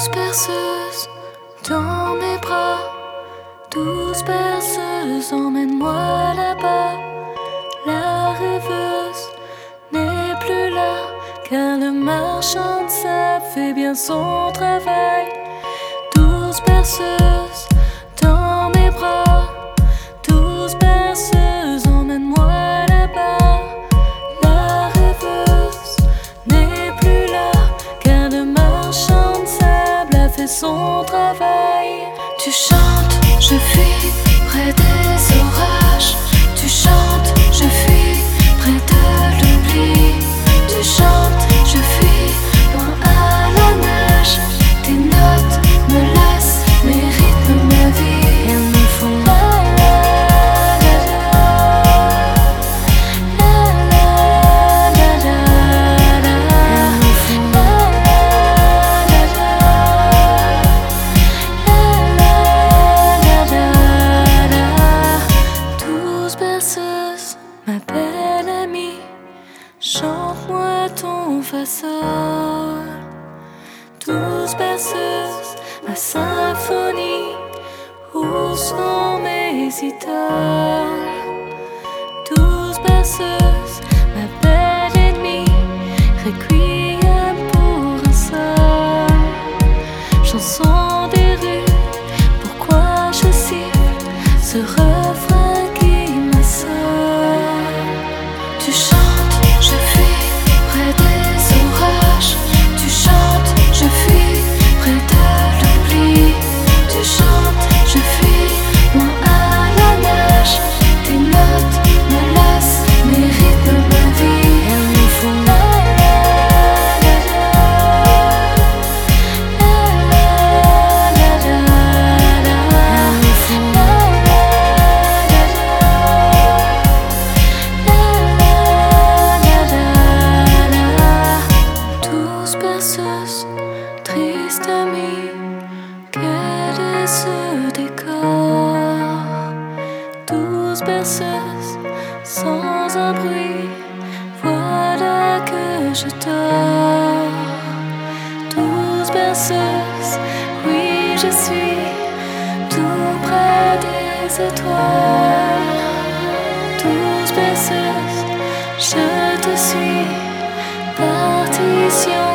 Douze perceuses dans mes bras, 12 perceuses, emmène-moi là-bas. La rêveuse n'est plus là, car le marchand de sable fait bien son travail. 12 perceuses dans mes bras, 12 perceuses, emmène-moi là-bas. La rêveuse n'est plus là, car le marchand de sable a fait son travail. Tu chantes, je fuis près des orages. Tu chantes, je fuis près de l'oubli. Tu chantes, je fuis loin à la nage. Tes notes me lassent, mes rythmes, ma vie. Elles me font la la la la la la la la. Elles me font la la la la la. 12 berceuses, ma belle amie, chante-moi ton fa sol. 12 berceuses, ma symphonie, où sont mes idoles? 12 berceuses, ma belle ennemie, requiem pour un seul. Chanson des rues, pourquoi je siffle ce refrain qui m'assole? Tu chantes, je fuis près des orages. Tu chantes, je fuis près de l'oubli. Tu chantes, je fuis loin à la nage. Tes notes me lassent, mes rythmes, ma vie. Elles me font la la la la la la la. Elles me font la la la la. 12 berceuses, triste amie, quel est ce décor? 12 berceuses, sans un bruit, voilà que je dors. 12 berceuses, oui je suis tout près des étoiles. 12 berceuses, je te suis, partition